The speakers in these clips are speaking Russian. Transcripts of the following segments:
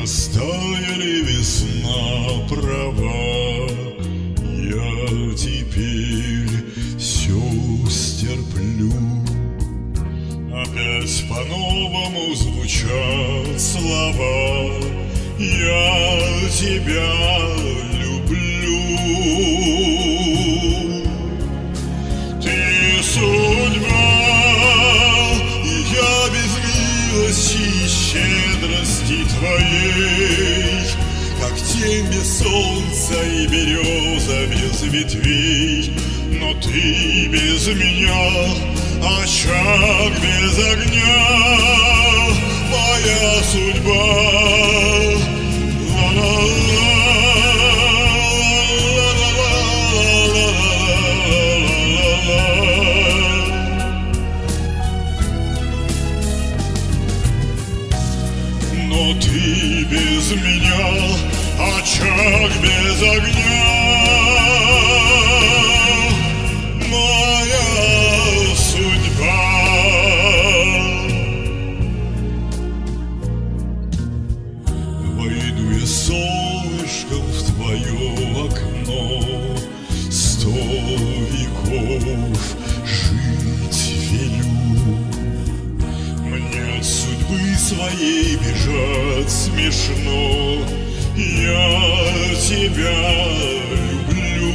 Растаяли весна права, я теперь все стерплю. Опять по-новому звучат слова: я тебя люблю. Ты судьба, и я без милости и щедрости твоей, как тень без солнца и береза без ветвей. Но ты без меня, очаг без огня, моя судьба. Но ты без меня, очаг без огня, моя судьба. Войду я солнышком в твое окно, 100 веков жить велю. Мне от судьбы своей бежать смешно, я тебя люблю.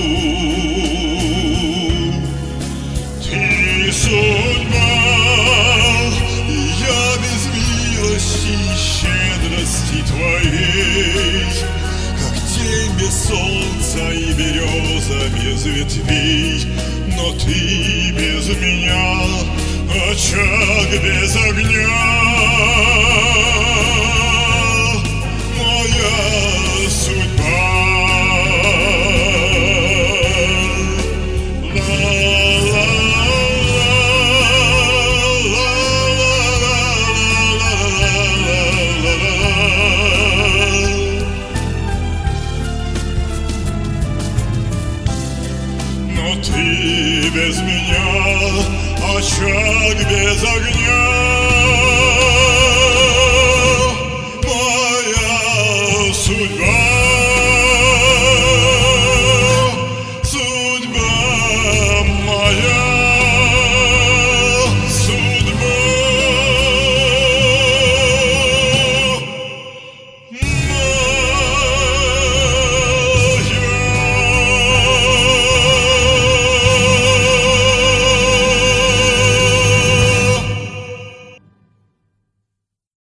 Ты судьба, и я без милости и щедрости твоей, как тень без солнца и береза без ветвей. Но ты без меня, очаг без огня, моя судьба. Но ты без меня, очаг без огня.